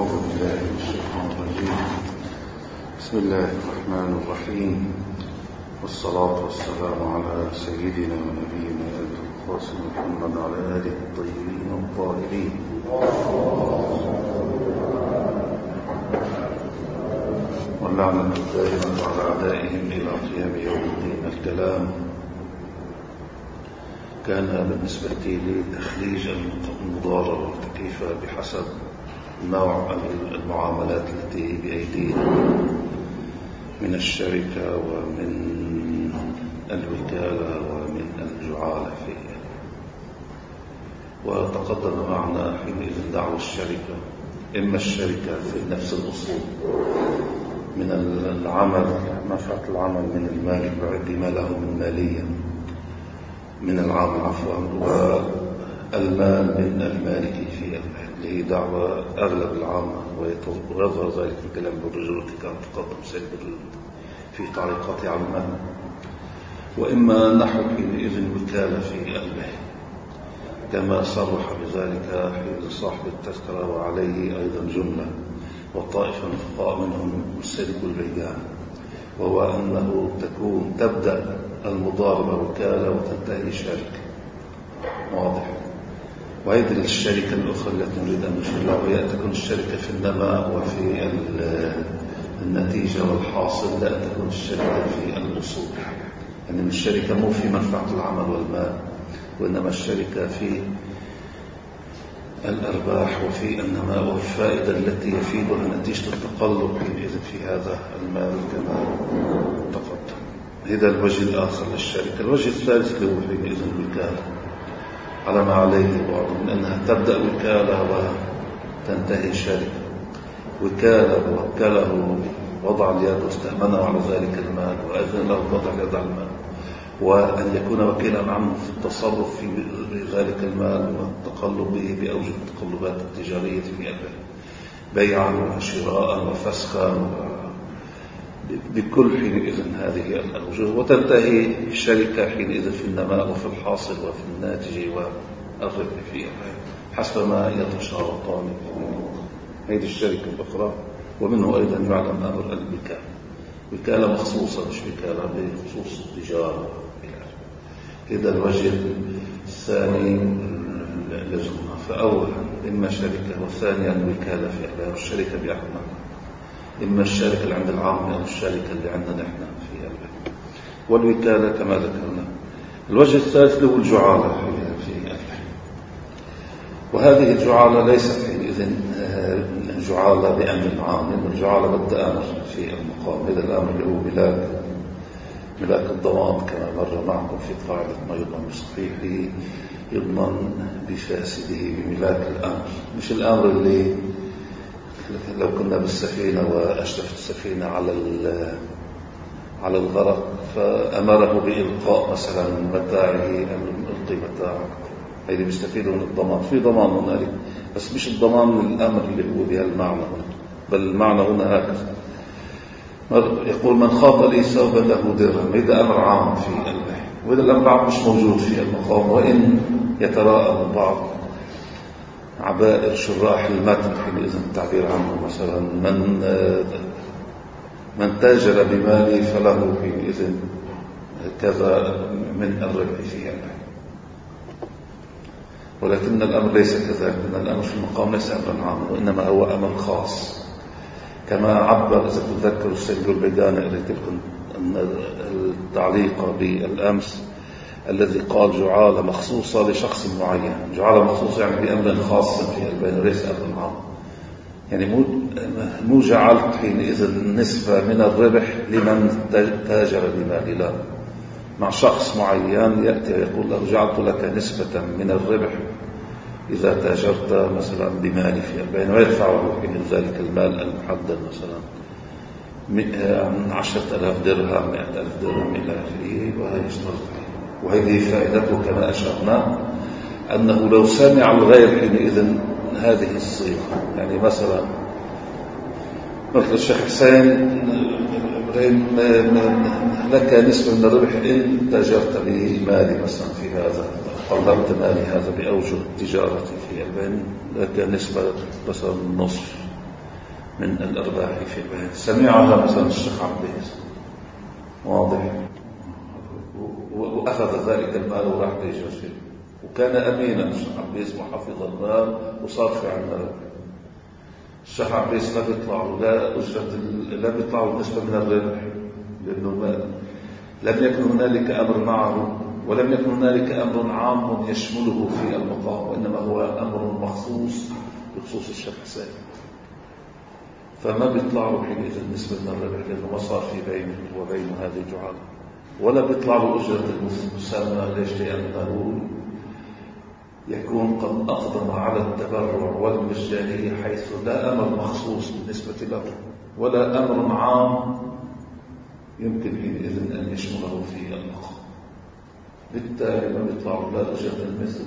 أعوذ بالله من الشيطان الرجيم. بسم الله الرحمن الرحيم، والصلاة والسلام على سيدنا ونبينا أبي القاسم محمد وعلى آله الطيبين الطاهرين. واللعنة الدائمة على أعدائهم إلى قيام يوم الدين. الكلام كان بالنسبة لي تخليج المضاربة والتكلفة بحسب نوع المعاملات التي بأيدينا من الشركة ومن الوكالة ومن الجعالة فيها. وتقدم معنا حينئذ دعوة الشركة، إما الشركة في نفس الأصول من العمل، منفعة العمل من المال بما له من مالية من العامل والمال من المالك في المال، اللي هي دعوة أغلب العامة، ويظهر ذلك من كلام الرجل كان تقدم سيد في تعليقاته على المال. وإما نحو حينئذ وكالة في المال كما صرح بذلك حين صاحب التذكرة، وعليه أيضا جملة وطائفة نفقاء منهم السلك البيان، وهو أنه تبدأ المضاربة وكالة وتنتهي شركة. واضح؟ وهذه الشركة الأخرى التي نريد أن نشيرها وهي تكون الشركة في النماء وفي النتيجة والحاصل، لا تكون الشركة في الأصول. يعني الشركة مو في منفعة العمل والمال، وإنما الشركة في الأرباح وفي النماء والفائدة التي يفيدها نتيجة التقلب في هذا المال كما تقدم. هذا الوجه الآخر للشركة. الوجه الثالث له حينئذ الوكالة، على ما عليه بعض من أنها تبدأ وكالة وتنتهي شركة. وكالة وكله وضع اليد واستأمنه على ذلك المال وأذن له وضع اليد على المال، وأن يكون وكيلا عنه في التصرف في ذلك المال والتقلب به بأوجه التقلبات التجارية في بيعا وشراء وفسخا بكل حينئذ هذه الأوجه. وتنتهي الشركة حينئذ في النماء وفي الحاصل وفي الناتج والربح فيها حسب ما يتشارطان. هذه الشركة الأخرى. ومنه أيضا يعلم أمر الوكالة، وكالة مخصوصة مش وكالة بخصوص التجارة. هذا الوجه الثاني لزمنا. فأولا إما شركة، والثانيا الوكالة في أهلها، والشركة بأحنا، إما الشركة اللي عند العامة أو الشركة اللي عندنا نحن في أهلها، والوكالة كما ذكرنا. الوجه الثالث له الجعالة في أهلها، وهذه الجعالة ليست حينئذ جعالة بأمر العامل، الجعالة بالتآمر في المقام. هذا الأمر اللي هو ملاك الضمان كما مر معكم في قاعدة ما يضمن بصحيحه يضمن بفاسده بملاك الأمر، مش الأمر اللي لو كنا بالسفينة وأشرفت السفينة على الغرق فأمره بإلقاء مثلا متاعه ألقي متاعه، هذه بيستفيدوا من الضمان. في ضمان هنالك بس مش الضمان من الأمر اللي هو بها المعنى هنا، بل المعنى هنا هكذا. يقول من خاط لي ثوبا له درهم، هذا أمر عام في البيع، وهذا الأمر مش موجود في المقام، وإن يتراءى بعض عبائر شراح المتن حينئذ التعبير عنه مثلا من تاجر بمالي فله حينئذ كذا من الربح فيها، ولكن الأمر ليس كذلك. الأمر في المقام ليس أمرا عاما، وإنما هو أمر خاص كما عبر إذا تذكروا السيد البيداني قريت لكم التعليق بالأمس الذي قال جعالة مخصوصة لشخص معين. جعالة مخصوصة يعني بأمر خاص في البين ليس أمر عام. يعني مو جعلت حينئذ نسبة من الربح لمن تاجر بمالي، لا، مع شخص معين يأتي ويقول له جعلت لك نسبة من الربح إذا تاجرت مثلا بمالي في البين، ويدفعه حين ذلك المال المحدد مثلا 10,000 درهم 100,000 درهم إلى آخره، وهذه فائدته كما أشرنا أنه لو سمع الغير حينئذ هذه الصيغة، يعني مثلا الشيخ حسين لك نسبة من الربح إن تاجرت به مالي مثلا في هذا، قدرت مالي هذا بأوجه التجارة في البين، لك نسبة مثلا نصف من الأرباح في البيت. سمعها مثلا الشيخ عباس، واضح، وأخذ ذلك المال وراح ليجوز، وكان أمينا الشيخ عباس محافظ المال وصار في عنا. الشيخ عباس لا بيطلع لا أجرة، لا بيطلع نسبة من الربح، لأنه لم يكن هنالك أمر معه، ولم يكن هنالك أمر عام يشمله في المقام، وإنما هو أمر مخصوص بخصوص الشيخ حسين، فما بيطلع له حينئذ نسبة من الربح، لأنه ما صار في بينه وبين هذه الجعالة، ولا بيطلع له أجرة المسمى. ليش؟ لأنه يكون قد أقدم على التبرع والمجانية، حيث لا أمر مخصوص بالنسبة له ولا أمر عام يمكن حينئذ أن يشمله في المقام، بالتالي ما بيطلع له لا أجرة المثل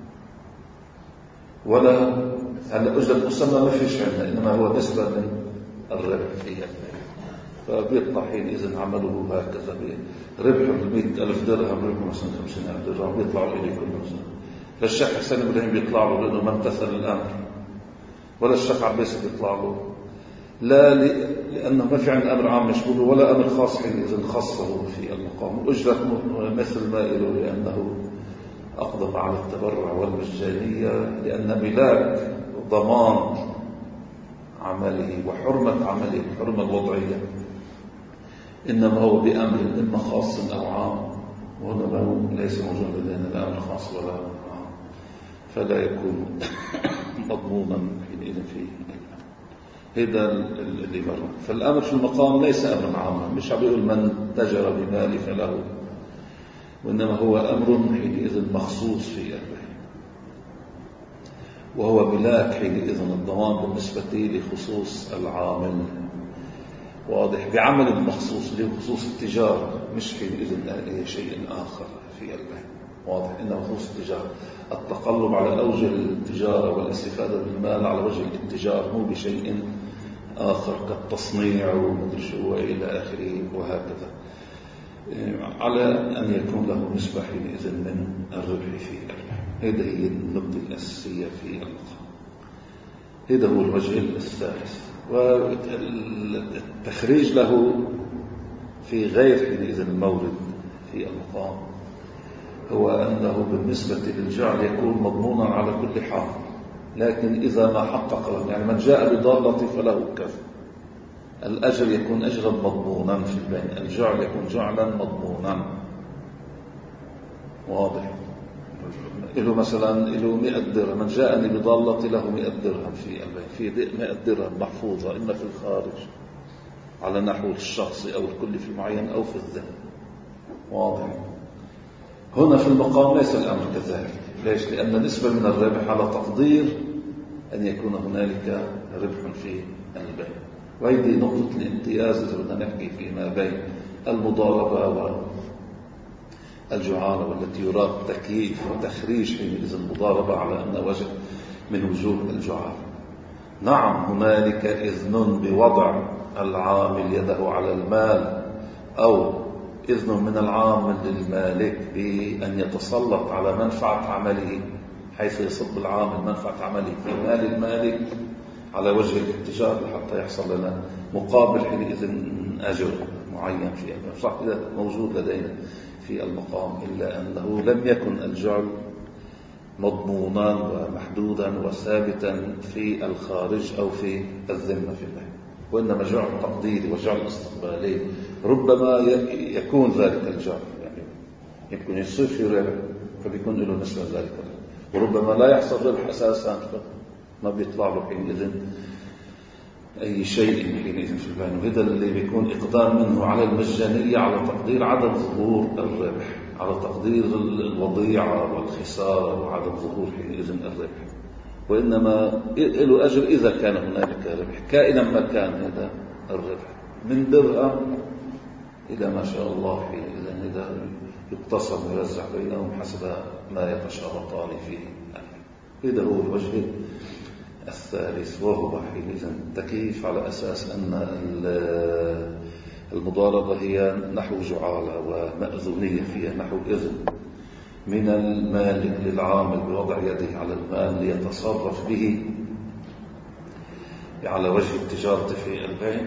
ولا هلا أجرة المسمى ما فيش عندنا، إنما هو نسبة من الربح فيها، فبيطلع حينئذ عمله هكذا بربح 100,000 درهم، ربح مثلا 50,000 درهم، بيطلعوا إليه كل سنة. فالشيخ حسين إبراهيم بيطلع له لأنه ما امتثل الأمر، ولا الشيخ عباس بيطلع له لا لأنه ما في عندنا أمر عام يشمله ولا أمر خاص حينئذ خاصه في المقام، وأجرة مثل ما له لأنه أقدم على التبرع والمجانية، لأن ملاك ضمان عمله وحرمة عمله، الحرمة الوضعية، إنما هو بأمر إما خاص أو عام، وهنا ليس موجود لدينا لا أمر خاص ولا عام، فلا يكون مضمونا حينئذ فيه. هذا اللي برا. فالأمر في المقام ليس أمرا عاما، مش عم يقول من تجر بمالي فله، وإنما هو أمر حينئذ مخصوص في أمره، وهو ملاك حينئذ الضمان بالنسبة لخصوص العامل، واضح، بعمل مخصوص لخصوص التجارة، مش حينئذ أي شيء آخر في أمره، واضح، إنه خصوص التجارة، التقلب على أوجه التجارة والاستفادة بالمال على وجه الاتجار، مو بشيء آخر كالتصنيع ومدري شو إلى آخره وهكذا، على أن يكون له نسبة حينئذ من الربح في الربح. هذه هي النقطة الأساسية في المقام. هذا هو الوجه الثالث. والتخريج له في غير حينئذ المورد في المقام هو أنه بالنسبة للجعل يكون مضمونا على كل حال، لكن إذا ما حقق، يعني من جاء بضالة فله كذا، الأجر يكون أجرا مضمونا في البين، الجعل يكون جعلا مضمونا، واضح. له مثلا له 100 درهم، من جاءني بضالة له 100 درهم في البين، في 100 درهم محفوظة إما في الخارج على نحو الشخص أو الكل في المعين أو في الذهن، واضح. هنا في المقام ليس الأمر كذلك. ليش؟ لأن نسبة من الربح على تقدير أن يكون هنالك ربح في البيع، وهذه نقطة الامتياز إذا بدنا نحكي فيما بين المضاربة والجعالة، والتي يراد تكييف وتخريج حينئذ المضاربة على أن وجه من وجوه الجعالة. نعم هنالك إذن بوضع العامل يده على المال، أو إذن من العامل للمالك بأن يتسلط على منفعة عمله، حيث يصب العامل منفعة عمله في مال المالك على وجه الاتجار حتى يحصل لنا مقابل حينئذ أجر معين في المال. صح، إذا موجود لدينا في المقام، إلا أنه لم يكن الجعل مضمونا ومحدودا وثابتا في الخارج أو في الذمة في الله، وإنما جعل تقديري وجعل استقبالي. ربما يكون ذلك الجعل، يعني يمكن يصير في ربح فبيكون له نسبة ذلك، وربما لا يحصل ربح أساسا، ما بيطلع له حينئذ أي شيء حينئذ في البين. وهذا اللي بيكون إقدام منه على المجانية، على تقدير عدم ظهور الربح، على تقدير الوضيعة والخسارة وعدم ظهور حينئذ الربح، وإنما له أجر إذا كان هنالك ربح، كائنا ما كان هذا الربح، من درهم إلى ما شاء الله حينئذ إذا يقتصر ويوزع بينهم حسب ما يتشارطان فيه. هذا هو الوجه الثالث، وهو حينئذ تكييف على أساس أن المضاربة هي نحو جعالة ومأذونية فيها نحو إذن من المالك للعامل بوضع يده على المال ليتصرف به على وجه التجارة في البيع،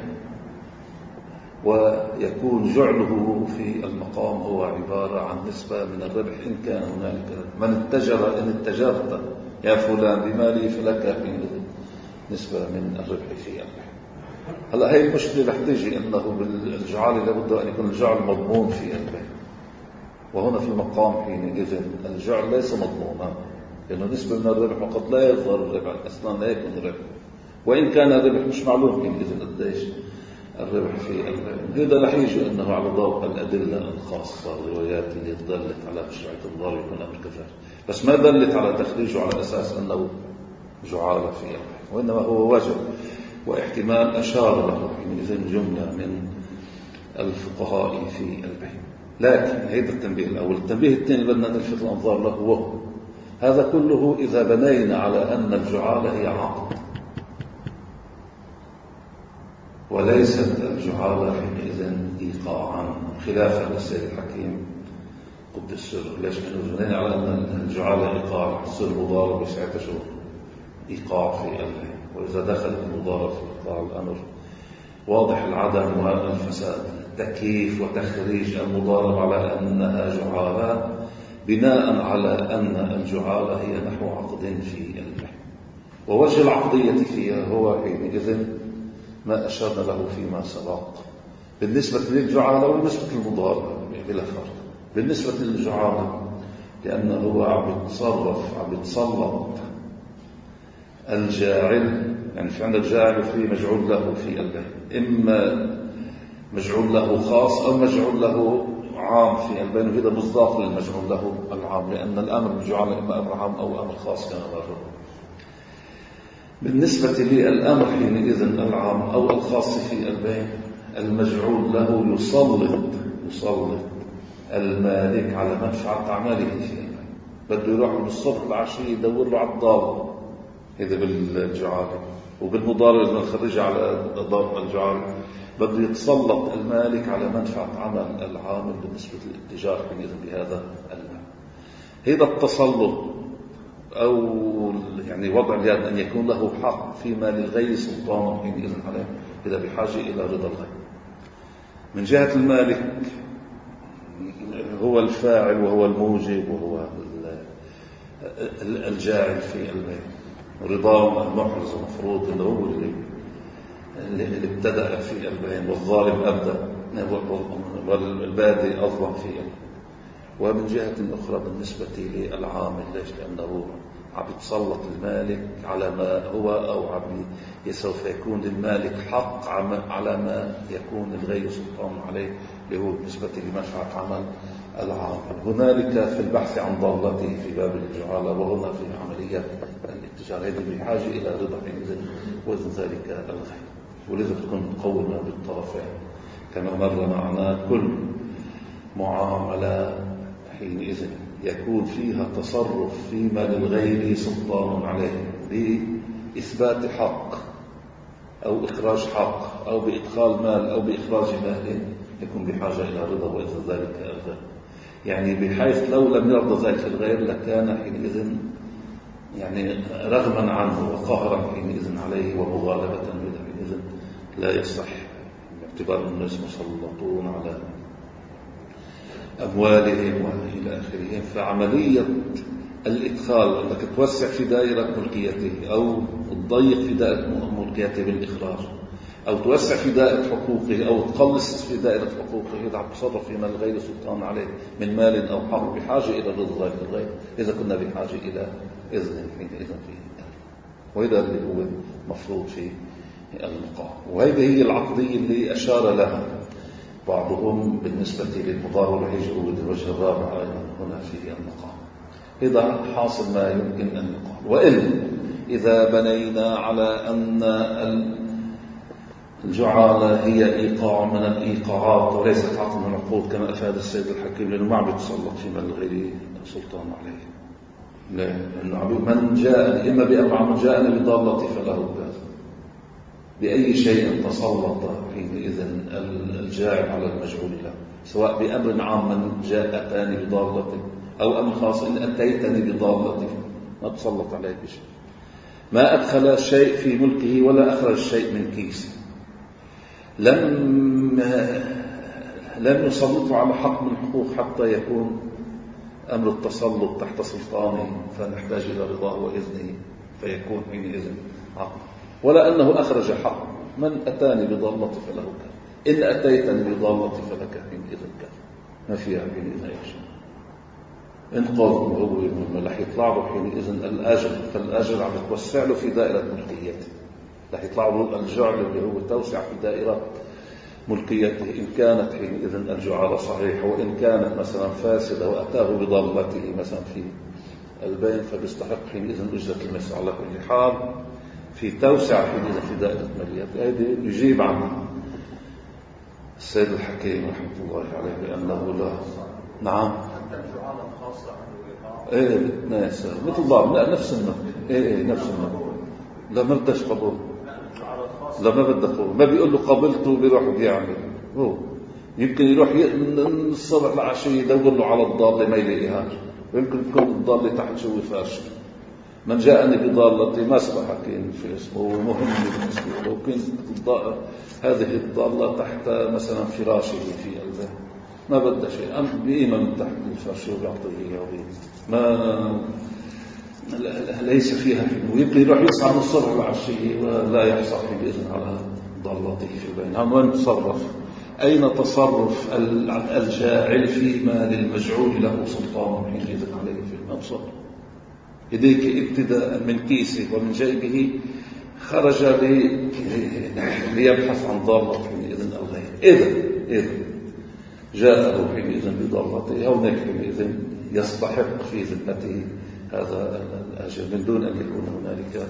ويكون جعله في المقام هو عبارة عن نسبة من الربح إن كان هنالك إن اتجرت يا فلان بمالي فلك في نسبة من الربح في البيع. هلا هي المشكلة رح تيجي أنه بالجعال لابد أن يكون الجعل مضمون في البيع، وهنا في المقام حينئذ الجعل ليس مضمونا، لأنه نسبة من الربح وقد لا يظهر الربح أصلا، لا يكون الربح، وإن كان الربح مش معلوم حينئذ قديش الربح في البيع. هذا رح يجي أنه على ضوء الأدلة الخاصة والروايات اللي دلت على مشروعية الضار يكون أمر كذلك، بس ما دلت على تخريجه على أساس أنه جعالة في البيع، وإنما هو وجه واحتمال أشار له حينئذ جملة من الفقهاء في البيع. لكن هذا التنبيه الأول. التنبيه الثاني بدنا نلفت الأنظار له، وهو هذا كله إذا بنينا على أن الجعالة هي عقد، وليست الجعالة حينئذ إيقاعا، خلافا للسيد الحكيم قدس سره. ليش؟ لأنه بنينا على أن الجعالة إيقاع، حصل المضارب بساعتها شو إيقاع في البيع، وإذا دخل المضارب في إيقاع الأمر واضح العدم والفساد. تكييف وتخريج المضارب على أنها جعالة بناء على أن الجعالة هي نحو عقد في البيع، ووجه العقدية فيها هو حينئذ ما أشرنا له فيما سبق بالنسبة للجعالة وبالنسبة للمضارب بلا فرق. بالنسبة للجعالة لأنه هو عم يتسلط الجاعل، يعني في عندك جاعل في مجعول له في البيع، إما مجعول له خاص أو مجعول له عام في البيع، وهذا مصداق للمجعول له العام، لأن الأمر بالجعالة إما أمر عام أو أمر خاص كما مرة. بالنسبة للأمر حينئذ العام أو الخاص في البيع، المجعول له يسلط المالك على منفعة أعماله في البيع. بده يروح من الصبح العشية يدور له على الضال، هذا بالجعالة. وبالمضارب إذا نخرجها على ضرب الجعالة بده يتسلط المالك على منفعة عمل العامل بالنسبة للاتجار حينئذ بهذا المال. هذا التسلط أو يعني وضع اليد أن يكون له حق في مال الغير سلطان حينئذ عليه، إذا بحاجة إلى رضا الغير. من جهة المالك هو الفاعل وهو الموجب وهو الجاعل في البيع، ورضاه المحرز المفروض أنه هو اللي ابتدأ في البيع، والظالم أبدأ والبادئ أظلم في البيع. ومن جهة أخرى بالنسبة للعامل، ليش؟ لأنه عم يتسلط المالك على ما هو، أو سوف يكون للمالك حق على ما يكون الغير سلطان عليه، اللي هو بالنسبة لمنفعة عمل العامل. هنالك في البحث عن ضالته في باب الجعالة، وهنا في عمليات الاتجار، هذه بحاجة إلى رضا حينئذ وزن ذلك الغير، ولذا تكون مقومة بالطرفين كما مر معنا. كل معاملة حينئذ يكون فيها تصرف فيما للغير سلطان عليه بإثبات حق أو إخراج حق أو بإدخال مال أو بإخراج مال، يكون بحاجة إلى رضا وإذن ذلك الغير، يعني بحيث لو لم يرضى ذلك الغير لكان حينئذ يعني رغما عنه وقهرا حينئذ عليه ومغالبة حينئذ لا يصح، باعتبار الناس مسلطون على أموالهم وإلى آخره. فعملية الإدخال أنك توسع في دائرة ملكيته أو تضيق في دائرة ملكيته بالإخراج، أو توسع في دائرة حقوقه أو تقلص في دائرة حقوقه، إذا تصرف في مال غير سلطان عليه من مال أو حق بحاجة إلى رضا ذلك الغير، إذا كنا بحاجة إلى إذن حينئذ فيه، وهذا اللي هو مفروض في المقام. وهذه هي العقدية اللي أشار لها بعضهم بالنسبة للمضارب والهجر والوجه الرابع أيضا هنا في المقام. إذا حاصل ما يمكن أن يقال. وإن إذا بنينا على أن الجعالة هي إيقاع من الإيقاعات وليست عقد من العقود كما أفاد السيد الحكيم، لأنه ما عم يتسلط في مال غير سلطان عليه، لأنه من جاء إما بأمر من جاءنا بضالة فله الباس، بأي شيء تسلط حينئذ الجاعل على المجعول له، سواء بأمر عام من جاء أتاني بضالته أو أمر خاص إن أتيتني بضالته ما تسلط عليه بشيء. ما أدخل شيء في ملكه ولا أخرج شيء من كيسه، لم يسلطه على حق من الحقوق حتى يكون أمر التسلط تحت سلطانه فنحتاج إلى رضاه وإذنه فيكون حينئذ عقل، ولا أنه أخرج حق. من أتاني بضالتي فله كذا، إن أتيتني بضالتي فلك حينئذ كذا، ما فيها حينئذ أي شيء. إن قال هو رح يطلع له حينئذ الأجر، فالأجر عم يتوسع له في دائرة ملكيته، رح يطلع له الجعل اللي هو توسع في دائرة ملكيته، إن كانت حينئذ الجعالة صحيحة، وإن كانت مثلا فاسدة وأتاه بضالته مثلا في البين فبيستحق حينئذ أجرة المثل. على كل حال في توسع حينئذ في دائرة ملكيته. هذا يجيب عن السيد الحكيم رحمة الله عليه بأنه لا. نعم. ايه ناس مثل بعض، لا نفس الملك، ايه نفس الملك، لا ما بدش قبول، لا ما بدك قبول، ما بيقول له قبلته بيروح بيعمل. هو يمكن يروح من الصبح لعشية يدور له على الضالة ما يلاقيها، ويمكن تكون الضالة تحت شوي فاشل. من جاءني بضالتي ما سبق حكيم في اسمه مهم بالنسبة له، ممكن هذه الضالة تحت مثلا فراشه في قلبه، ما بدها شيء، بقيمة من تحت الفرش وبيعطيه ما ليس فيها حلم، ويبقى يروح يسعى من الصبح والعشية ولا يحصل بإذن على ضالته في بينهم. وين تصرف؟ أين تصرف الجاعل فيما للمجعول له سلطان حينئذ عليه في المنصب؟ يديك ابتداء من كيسه ومن جيبه خرج ليبحث عن ضالة حينئذ الغير. إذا جاءه حينئذ بضالته أو حينئذ يستحق في ذمته هذا الأجر من دون أن يكون هنالك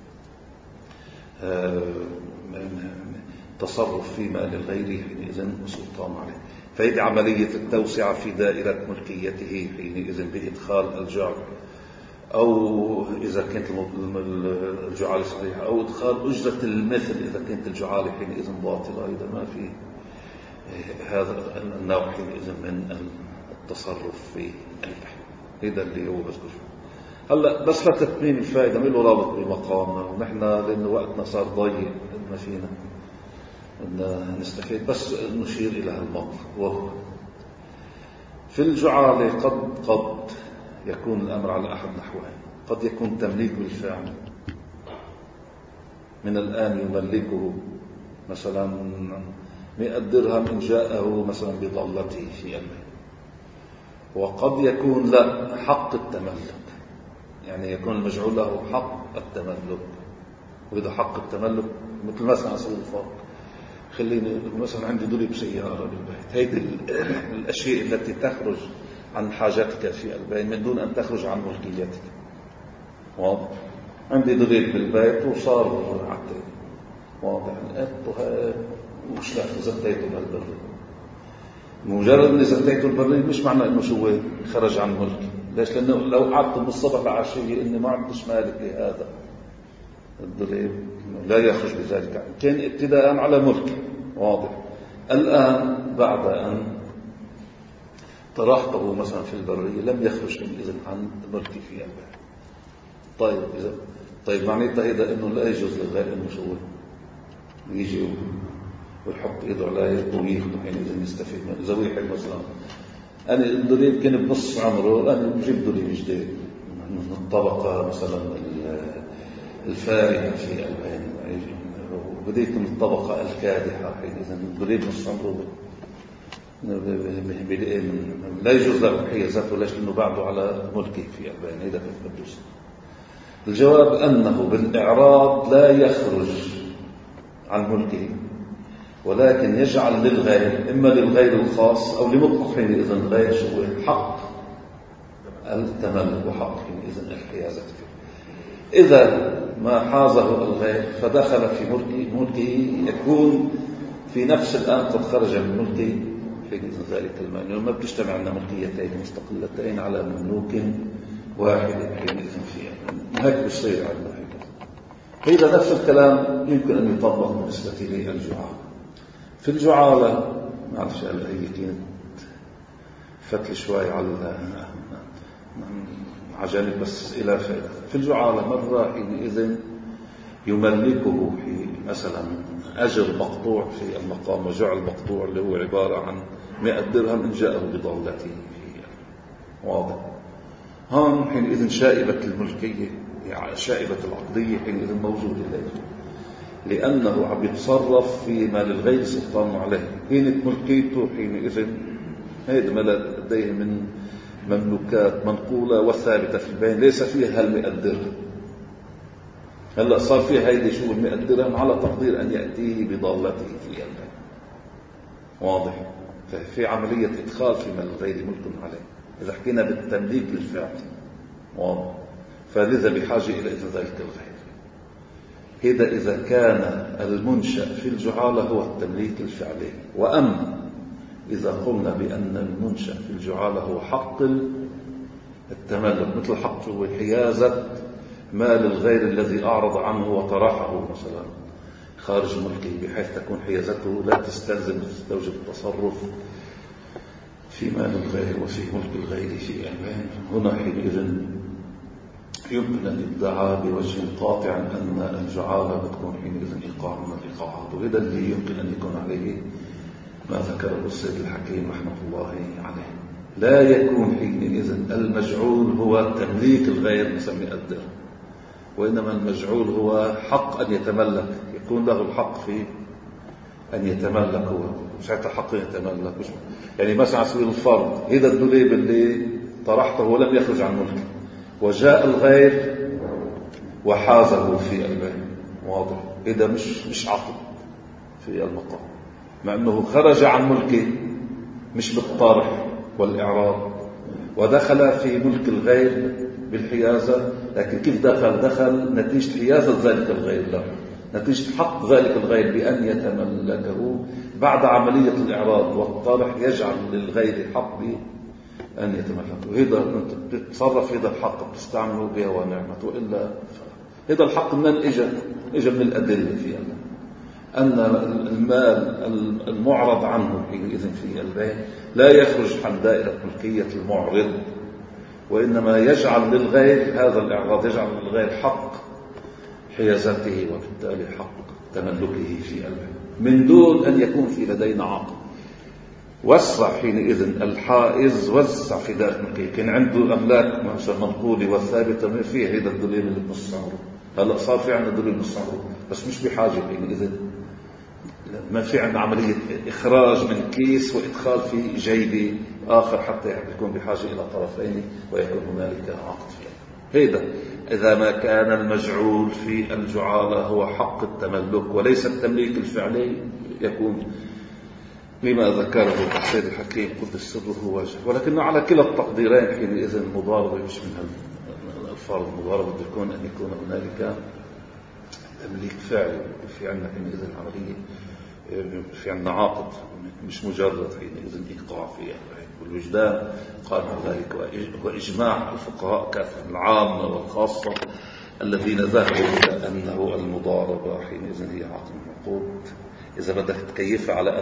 تصرف في مال الغير حينئذ سلطان عليه. فهذه عملية التوسعة في دائرة ملكيته حينئذ بإدخال الجعل، أو إذا كانت الجعالة صحيحة، أو إدخال أجرة المثل إذا كانت الجعالة حينئذ باطلة، إذا ما في هذا النوع حينئذ من التصرف في البحث. هذا اللي هو بذكر. هلا بس لتتميم الفائدة، ما له رابط بالمقام، ونحن لأن وقتنا صار ضيق ما فينا نستفيد، بس نشير إلى هالموضوع. وهو في الجعالة قد يكون الأمر على أحد نحوين. قد يكون تمليك بالفعل، من الآن يملكه مثلا 100 درهم إن جاءه مثلا بضالته في يده. وقد يكون لا، حق التملك، يعني يكون المجعول له حق التملك. وإذا حق التملك مثل مثلا على سبيل الفرق، خليني مثلا عندي ضريب سيارة بالبيت، هيدي الأشياء التي تخرج عن حاجتك في البيت من دون أن تخرج عن ملكيتك. واضح؟ عندي ضريب بالبيت وصار عتيب، واضح؟ وش لا زتيته بالبريد، مجرد أني زتيته البريد مش معنى أنه سوى خرج عن ملكي. ليش؟ لأنه لو قعدت من الصبح لعشية إني ما عندش مالك لهذا الضريب لا يخرج بذلك، كان ابتداء على ملكي. واضح؟ الآن بعد أن طرحته مثلا في البرية لم يخرج إذن عن ملكي في البيت. طيب معناتها هذا إنه لا يجوز للغير إنه سوى يجي ويحط إيده عليه وياخذه حينئذ يستفيد منه. إذا واحد مثلا أنا الضريب كان بنص عمره، أنا بجيب ضريب جديد من الطبقة مثلا الفارهة في البين، وبديت من الطبقة الكادحة حينئذ الضريب نص عمره لا يجوز له حيازته. ليش؟ لأنه بعده على ملكه في البين. هذا كيف بدوس. الجواب أنه بالإعراض لا يخرج عن ملكه، ولكن يجعل للغير، إما للغير الخاص أو لمطلق حينئذ الغير شو حق التملك وحق حينئذ الحيازة فيه. إذا ما حازه الغير فدخل في ملكه يكون في نفس الآن قد خرج من ملكه حينئذ ذلك المال. ما بتجتمع عندنا ملكيتين مستقلتين على مملوك واحد حينئذ فيها، هيك بيصير عندنا. هذا نفس الكلام يمكن أن يطبق بالنسبة للجعالة. في الجعالة معلش هي كانت فتل شوي على عجانب بس إلى فائدة. في الجعالة مرة حينئذ يملكه في مثلا أجر مقطوع في المقام، وجعل مقطوع اللي هو عبارة عن 100 درهم إن جاءه بضالته فيه. واضح؟ هون حينئذ شائبة الملكية، يعني شائبة العقدية حينئذ موجودة لأنه عم يتصرف فيما للغير سلطان عليه. قيمة ملكيته حينئذ هذا ما لديه من مملوكات منقولة وثابتة في البين ليس فيها 100 درهم. هلا صار فيها هيدي شو 100 درهم على تقدير أن يأتيه بضالته في البين. واضح؟ ففي عملية إدخال فيما للغير ملك عليه إذا حكينا بالتمليك للفعل. واضح؟ فلذا بحاجة إلى ذلك الغير. هذا إذا كان المنشأ في الجعالة هو التمليك الفعلي. وأما إذا قلنا بأن المنشأ في الجعالة هو حق التملك، مثل حق حيازة مال الغير الذي أعرض عنه وطرحه مثلا خارج ملكه، بحيث تكون حيازته لا تستوجب التصرف في مال الغير وفي ملك الغير في أمان. هنا حينئذ يمكن أن يدعى بوجه قاطع أن الجعالة بتكون حينئذ إيقاع من الإيقاعات، وهذا اللي يمكن أن يكون عليه ما ذكره السيد الحكيم رحمة الله عليه. لا يكون حينئذ المجعول هو تمليك الغير نسميه الدر، وإنما المجعول هو حق أن يتملك، يكون له الحق في أن يتملك هو، مش حتى حق يتملك. يعني مثلا على سبيل الفرض هذا الدوليب اللي طرحته ولم يخرج عن ملكه، وجاء الغير وحازه في البين. واضح؟ إذا مش عقد في المقام، مع أنه خرج عن ملكه مش بالطرح والإعراض، ودخل في ملك الغير بالحيازة. لكن كيف دخل نتيجة حيازة ذلك الغير له، نتيجة حق ذلك الغير بأن يتملكه بعد عملية الإعراض والطرح، يجعل للغير حق أن يتملكه. وهذا أنت بتتصرف هذا الحق بتستعمله بها ونعمته، وإلا هذا الحق من إجا من الأدلة في أن المال المعرض عنه إذن في البيع لا يخرج عن دائرة ملكية المعرض، وإنما يجعل للغير هذا الإعراض، يجعل للغير حق حيازته وبالتالي حق تملكه في البيع من دون أن يكون في لدينا عقد. وسع حينئذ الحائز، وسع في دائرة ملكية. كان عنده أملاك مثلا منقولة وثابتة ما فيها هذا الدليل اللي بنص عمره. هلا صار في عندنا دليل بنص عمره بس مش بحاجة حينئذ، ما في عندنا عملية إخراج من كيس وإدخال في جيب آخر حتى يكون بحاجة إلى طرفين ويكون هنالك عقد فيه. هذا إذا ما كان المجعول في الجعالة هو حق التملك وليس التمليك الفعلي، يكون لما ذكره السيد الحكيم قدس سره واجب. ولكن على كلا التقديرين حينئذ المضاربة مش من الفرض، المضاربة يكون أن يكون هنالك تمليك فعلي، في عندنا حينئذ العملية، في عندنا عاقد مش مجرد حينئذ إيقاع فيها. والوجدان قال ذلك، وإجماع الفقهاء كافة العامة والخاصة الذين ذهبوا إلى أنه المضاربة حينئذ هي عقد العقود. إذا بدك تكيف على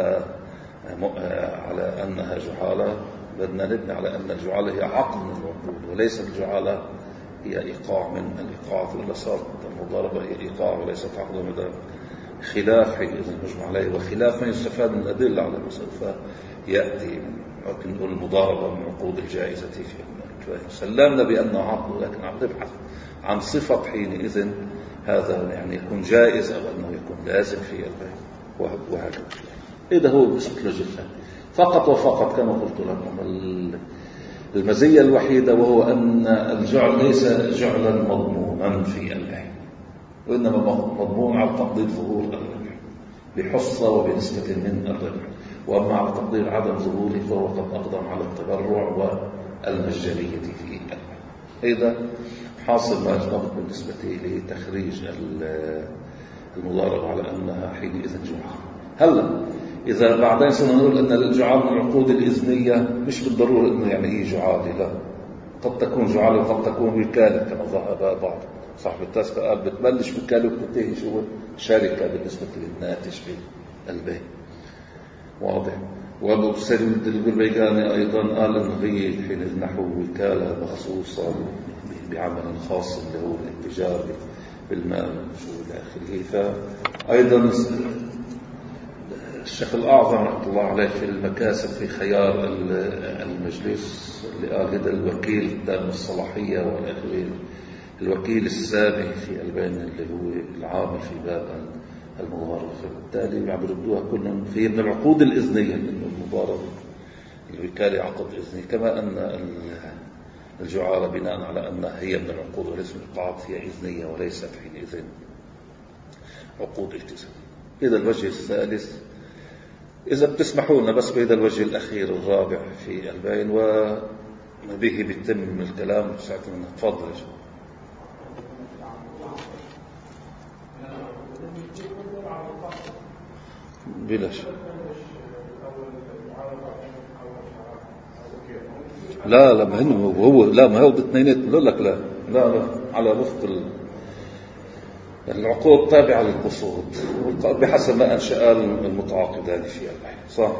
أنها جعالة، بدنا نبني على أن الجعالة هي عقد من العقود وليس الجعالة هي إيقاع من الإيقاعات، وإلا صارت المضاربة هي إيقاع وليست عقد من خلاف حينئذ نجمع عليه، وخلاف ما يستفاد من الأدلة على المسألة يأتي. لكن نقول المضاربة من عقود الجائزة في سلمنا بأنه عقد، لكن عم نبحث عن صفة حينئذ هذا يعني يكون جائز أو أنه يكون لازم في البيع وهكذا. إذا هو بالنسبة للجزء فقط وفقط كما قلت لكم المزية الوحيدة، وهو أن الجعل ليس جعلا مضمونا في البيع، وإنما مضمون على تقدير ظهور الربح بحصة وبنسبة من الربح، وأما على تقدير عدم ظهوره فهو قد أقدم على التبرع والمجانية في البيع. إذا حاصل ما أجمعت بالنسبة لتخريج المضاربة على أنها حينئذ جعال. هلا إذا بعدين سنقول أن الجعال من العقود الإذنية مش بالضرورة أنه يعني هي جعالة، لا، قد تكون جعالة وقد تكون وكالة كما ذهب بعض صاحب التاسكة قال بتبلش وكالة وبتنتهي شو شركة بالنسبة للناتج في البيع. واضح؟ وأبو سيد البربيقاني أيضا قال أنه هي حين نحو وكالة مخصوصة بعمل خاص اللي هو الاتجار بالمال إلى آخره. فأيضا الشيخ الأعظم رحمة الله عليه في المكاسب في خيار المجلس اللي قال هذا الوكيل تام الصلاحية والآخرين الوكيل السامي في البين اللي هو العامل في باب المضاربة. فبالتالي عم يردوها كلهم في من العقود الإذنية إنه المضاربة الوكالة عقد إذني، كما أن الجعالة بناء على أنها هي من العقود وليس من القاعات هي إذنية وليست حينئذ عقود التزام. إذا الوجه الثالث إذا بتسمحوا لنا بس بهذا الوجه الأخير الرابع في البين وبه بيتم الكلام ساعتنا نتفضل. بلا شك لا ما هو لا ما هو الاثنين بقول لك لا على وفق العقود تابعة للقصود بحسب ما أنشأ المتعاقدان في البيع صح.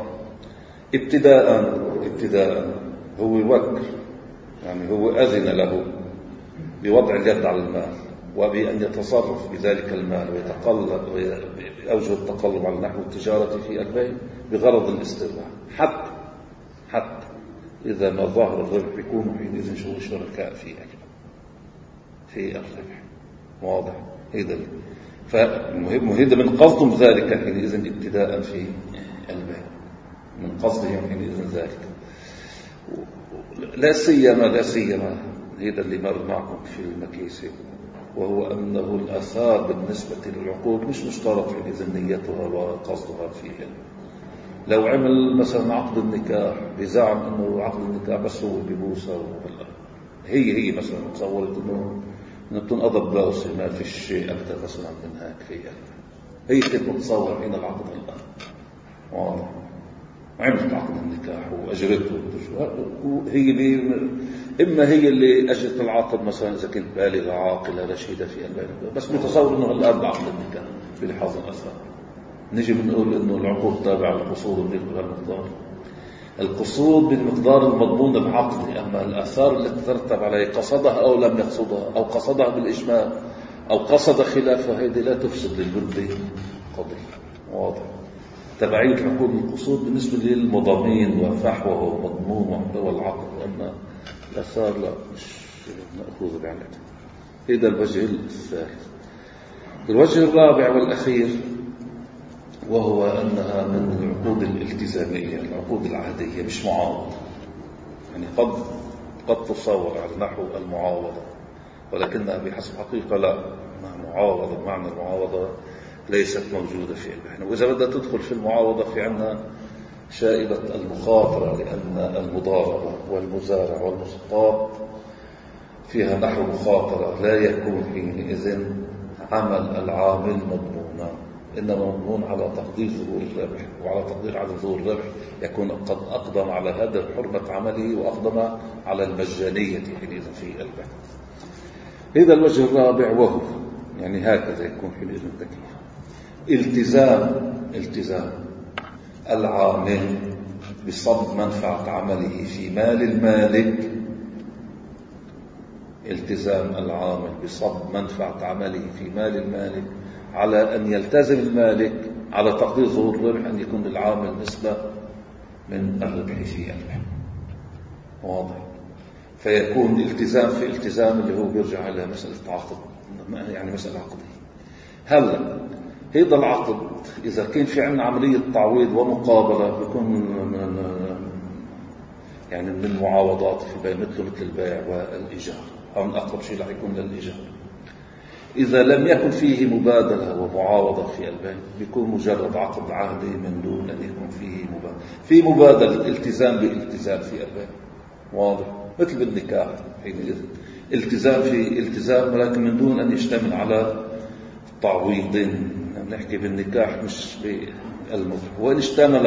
ابتداء هو يوكل يعني هو أذن له بوضع اليد على المال وبأن يتصرف بذلك المال وأوجه التقلب على نحو التجارة في البيع بغرض الاسترباح حتى إذا ما ظهر الربح يكونوا حينئذ شركاء في الربح. واضح هذا فمهم هذا من قصدهم ذلك حينئذ ابتداء في البيع من قصدهم حينئذ ذلك. لا سيما هذا اللي مر معكم في المكيسة وهو أنه الأثار بالنسبة للعقود مش مشترط حينئذ نيتها وقصدها فيها. لو عمل مثلا عقد النكاح بزعم أنه عقد النكاح بس هو ببوسة هي مثلا تصورت أنه بتنقضى ببوسة ما في شيء أكثر مثلا من هيك فيها هي كيف متصور حين العقد الآن. واضح عملت عقد النكاح وأجرته وهي إما هي اللي أجرت العقد مثلا إذا كنت بالغة عاقلة رشيدة في البالغ بس متصور أنه الآن بعقد النكاح بلحاظ الأثار. نجي بنقول أنه العقود تابعة للقصود بالمقدار القصود بالمقدار المضمون العقدي. أما الآثار التي تترتب عليه قصدها أو لم يقصدها أو قصدها بالإجمال أو قصد خلافها هذه لا تفسد للبرد قضية. واضح تبعية عقود القصود بالنسبة للمضامين وفحوه ومضمون ومحتوى العقد وأما الآثار لا مش مأخوذ بعينها. هذا الوجه الثالث. الوجه الرابع والأخير وهو أنها من العقود الالتزامية العقود العهدية مش معاوضة. يعني قد تصور على نحو المعاوضة ولكنها بحسب حقيقة لا معاوضة بمعنى المعاوضة ليست موجودة في البيع. وإذا بدأت تدخل في المعاوضة في عنا شائبة المخاطرة لأن المضاربة والمزارع والمسقاط فيها نحو مخاطرة لا يكون حينئذ عمل العامل مضمونا إنما مضمون على تقدير ظهور الربح وعلى تقدير عدد ظهور الربح يكون قد أقدم على هدر حرمة عمله وأقدم على المجانية حينئذ في البيع. هذا الوجه الرابع وهو يعني هكذا يكون حينئذ التكليف التزام العامل بصب منفعة عمله في مال المالك. التزام العامل بصب منفعة عمله في مال المالك على أن يلتزم المالك على تقدير ظهور الربح أن يكون للعامل نسبة من الربح في الربح. واضح فيكون التزام في التزام اللي هو بيرجع على مسألة عقد يعني مسألة عقدية. هلا هذا العقد إذا كان في عندنا عملية تعويض ومقابلة بيكون يعني من المعاوضات في بين مثل البيع والإيجار أو من أقرب شيء رح يكون للإيجار. إذا لم يكن فيه مبادلة ومعاوضة في البيع بيكون مجرد عقد عهدي من دون أن يكون فيه مبادلة. في مبادلة التزام بالالتزام في البيع واضح مثل بالنكاح حينئذ التزام في التزام ولكن من دون أن يشتمل على تعويض. نحكي بالنكاح مش بالمهر وإن اشتمل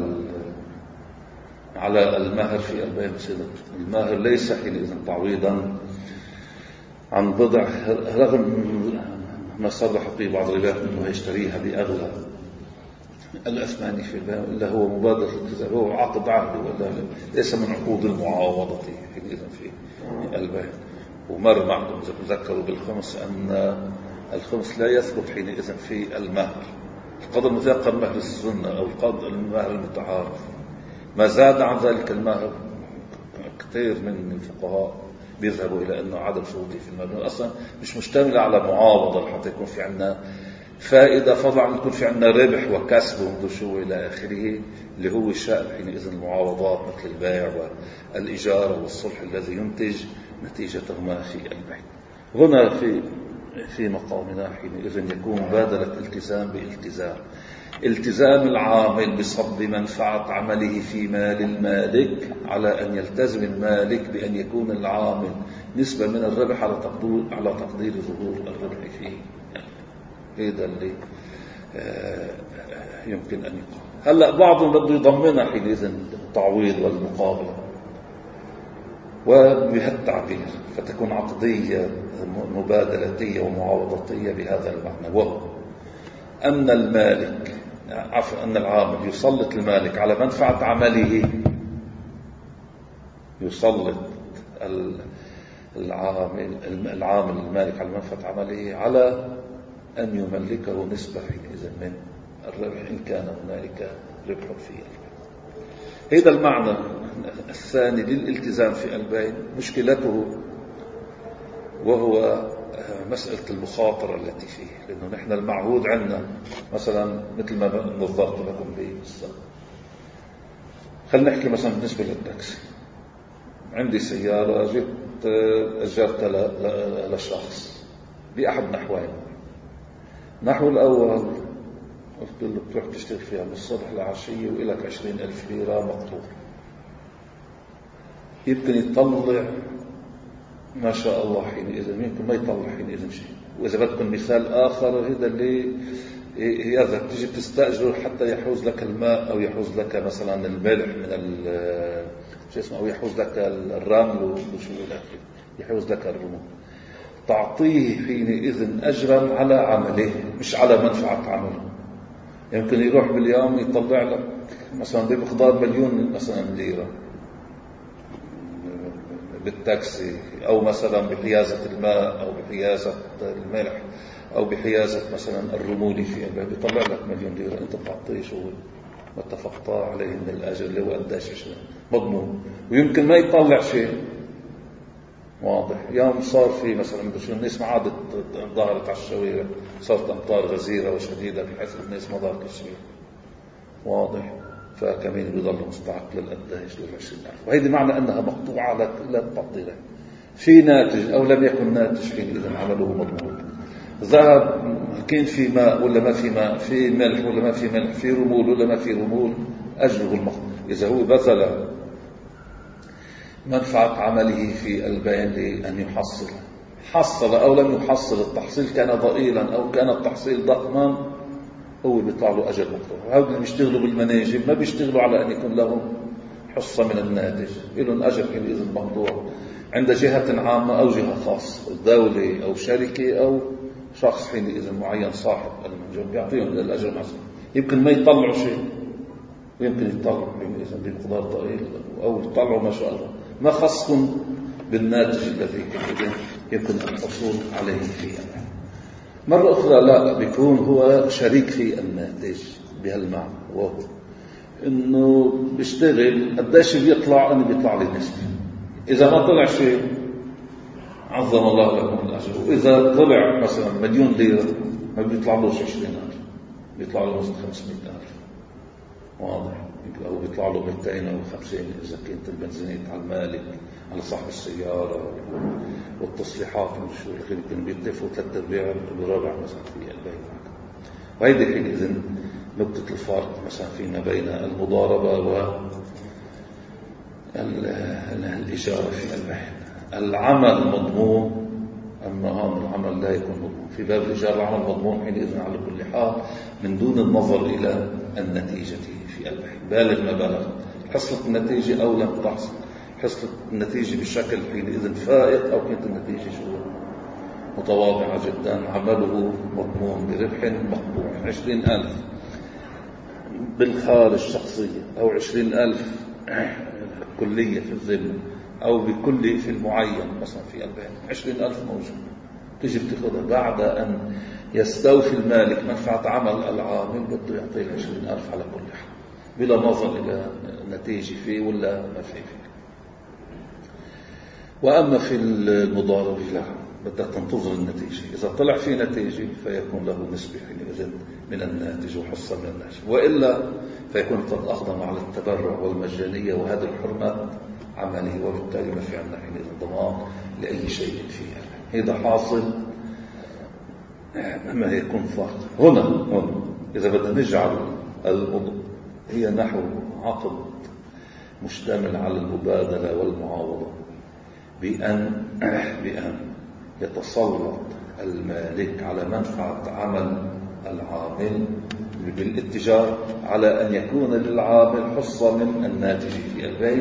على المهر في البيع المهر ليس حينئذ تعويضا عن بضع رغم ما صرح في بعض الروايات أنه يشتريها بأغلى الأثماني في البيع إلا هو مبادرة الالتزام، هو عقد عهدي ولا ليس من عقود المعاوضة حينئذ في البيع. ومر معكم إذا تذكروا بالخمس أن الخمس لا يثبت حينئذ في المهر، القدر المتيقن مهر السنة أو المهر المتعارف. ما زاد عن ذلك المهر كثير من الفقهاء بيذهبوا إلى أنه عدم شروطي في المهر، أصلا مش مشتملة على معاوضة حتى يكون في عنا فائدة، فضلا عن يكون في عنا ربح وكسب ومدشو إلى آخره، اللي هو الشأن حينئذ المعاوضات مثل البيع والإجارة والصلح الذي ينتج نتيجتهما في البيع. هنا في مقامنا حينئذ يكون بادرة التزام التزام العامل بصب منفعة عمله في مال المالك، على أن يلتزم المالك بأن يكون العامل نسبة من الربح على تقدير ظهور الربح فيه. هذا اللي يمكن أن يقال. هلأ بعضهم بده يضمنها حينئذ التعويض والمقابلة وبهالتعبير، فتكون عقدية مبادلتية ومعاوضتية بهذا المعنى، وهو أن المالك أن العامل يسلط المالك على منفعة عمله، يسلط العامل المالك على منفعة عمله على أن يملكه نسبة حينئذ من الربح إن كان هنالك ربح فيه. هذا المعنى الثاني للالتزام في البيع مشكلته وهو مسألة المخاطرة التي فيه، لأنه نحن المعهود عندنا مثلا مثل ما نظرت لكم بالسابق، خلينا نحكي مثلا بالنسبة للتاكسي. عندي سيارة جبت أجرتها لشخص بأحد نحوين. النحو الأول قلت له بتروح تشتغل فيها من الصبح للعشية وإلك 20,000 ليرة مقطوع. يمكن يطلع ما شاء الله حينئذ، يمكن ما يطلع حينئذ شيء. وإذا بدكم مثال آخر، هذا اللي إذا تجي تستأجره حتى يحوز لك الماء أو يحوز لك مثلا الملح من شو اسمه، أو يحوز لك الرمل وشو الأخير، يحوز لك الرمل، تعطيه حينئذ أجرا على عمله مش على منفعة عمله. يمكن يروح باليوم يطلع لك مثلا بمقدار 1,000,000 مثلا ليرة بالتاكسي، أو مثلا بحيازة الماء أو بحيازة الملح أو بحيازة مثلا الرمول في الباب، يطلع لك 1,000,000 ليرة. أنت بتعطيه شغل واتفقت عليه من الأجر اللي هو قداش 20 مضمون، ويمكن ما يطلع شيء. واضح؟ يوم صار في مثلا الناس ما عادت ظهرت على الشوارع، صارت أمطار غزيرة وشديدة بحيث الناس ما ظهرت الشيء. واضح؟ فكمين بيضل مستعق للقداش ل20,000، وهذه معنى أنها مقطوعة لا تقديرها. في ناتج أو لم يكن ناتج حينئذ عمله مضمون. ذهب كان في ماء ولا ما في ماء، في ملح ولا ما في ملح، في رمول ولا ما في رمول، أجره المقطوع. إذا هو بذل منفعة عمله في البيع لأن حصل أو لم يحصل، التحصيل كان ضئيلا أو كان التحصيل ضخما، هو بيطلع له أجر مقطوع. وهؤلاء اللي بيشتغلوا بالمناجم ما بيشتغلوا على أن يكون لهم حصة من الناتج، لهم أجر حينئذ مقطوع عند جهة عامة أو جهة خاصة، دولة أو شركة أو شخص حينئذ معين صاحب المنجم بيعطيهم الأجر مثلا. يمكن ما يطلعوا شيء، ويمكن يطلعوا حينئذ بمقدار ضئيل، أو يطلعوا ما شاء الله، ما خصهم بالناتج الذي يمكن الحصول عليه فيه. مرة أخرى لا، بيكون هو شريك في الناتج بهالمعنى، وهو إنه بيشتغل قداش بيطلع، أنه بيطلع لي نسبة. إذا ما طلع شيء عظم الله لكم الأجر، وإذا طلع مثلا 1,000,000 ليرة ما بيطلع له 20,000، بيطلع له مثلا 500,000. واضح؟ أو بيطلع له 200 أو 50 إذا كانت البنزينات على المالك على صاحب السيارة والتصليحات والشغل اللي يمكن بيتفقوا 3/4 بربع مثلا في البيع. وهيدي حينئذ نقطة الفارق مثلا فيما بين المضاربة والإجارة في البيع. العمل مضمون، أما هون العمل لا يكون مضمون. في باب الإجارة العمل مضمون حينئذ على كل حال من دون النظر إلى النتيجة في البيع. بالغ ما بالغ، حصلت النتيجة أو لم تحصل، حصلت النتيجة بشكل حينئذ فائق أو كانت النتيجة متواضعة جدا، عمله مضمون بربح مقبول 20,000. بالخارج شخصية، أو 20,000 كلية في الذمة، أو بكل في المعين مثلا في البيت 20,000 موجود، تيجي بتاخذها بعد أن يستوفي المالك منفعة عمل العامل بده يعطيه 20,000 على كل حال بلا نظر إلى نتيجة فيه ولا ما فيه. وأما في المضاربة لا، بدك تنتظر النتيجة، إذا طلع في نتيجة فيكون له نسبة حينئذ من الناتج وحصة من الناتج، وإلا فيكون قد أقدم على التبرع والمجانية وهذا الحرمات عمله، وبالتالي ما في عندنا حينئذ ضمان لأي شيء فيها. هذا حاصل ما يكون فاقد. هنا إذا بدنا نجعل هي نحو عقد مشتمل على المبادلة والمعاوضة، بأن يتسلط المالك على منفعة عمل العامل بالاتجار على أن يكون للعامل حصة من الناتج في البيع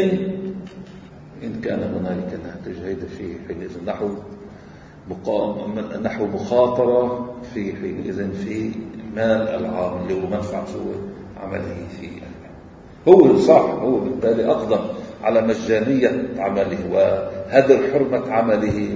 إن كان هنالك ناتج. هذا فيه حينئذ نحو مخاطرة في حينئذ في مال العامل اللي هو منفعة عمله في البيع. هو صح، هو بالتالي أقدم على مجانية عمله وهدر حرمة عمله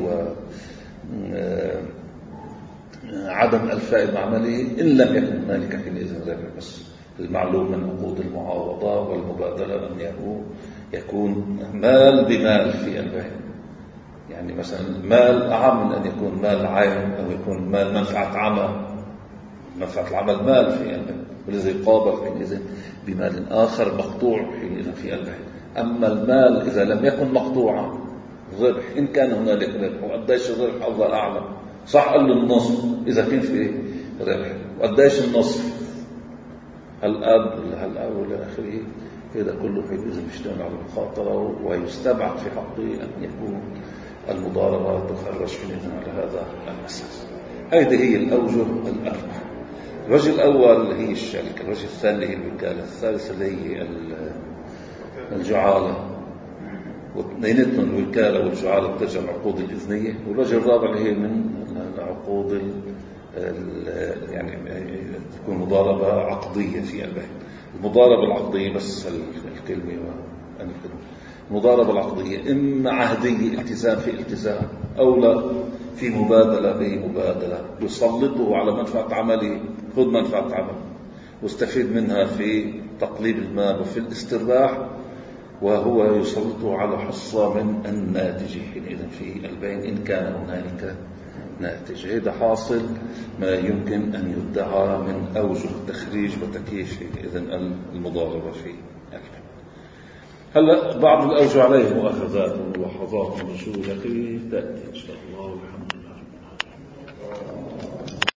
وعدم الفائدة عمله إن لم يكن هنالك حينئذ ربح. بس المعلوم من عقود المعاوضة والمبادلة أن يكون مال بمال في البيع، يعني مثلا مال أعم من أن يكون مال عين أو يكون مال منفعة عمل. منفعة العمل مال في البيع، ولذا يقابل حينئذ بمال آخر مقطوع حينئذ في البيع. أما المال إذا لم يكن مقطوعا الربح إن كان هنالك ربح، وقديش الربح الله أعلم. صح قال له النصف إذا كان في ربح، وقديش النصف هالأب ولا آخره. هذا كله حينئذ يشتمل على المخاطرة، ويستبعد في حقه أن يكون المضاربة تخرج حينئذ على هذا الأساس. هذه هي الأوجه الأربعة. الوجه الأول هي الشركة، الوجه الثاني هي الوكالة، الثالث اللي هي الجعالة، واثنينتهم الوكالة والجعالة بترجع العقود الإذنية. والوجه الرابع اللي هي من العقود يعني تكون مضاربة عقدية في البيع. المضاربة العقدية بس الكلمة المضاربة العقدية إما عهدية التزام في التزام، أو لا في مبادلة بمبادلة يسلطه على منفعة عمله، خذ منفعة عمل واستفيد منها في تقليب المال وفي الاسترباح، وهو يسلطه على حصة من الناتج حينئذ في البيع إن كان هنالك ناتج. هذا حاصل ما يمكن أن يدعى من أوجه تخريج وتكييف إذن المضاربة في البيع. هلا بعض الأوجه عليه مؤاخذات وملاحظات ورسولة تأتي إن شاء الله والحمد لله.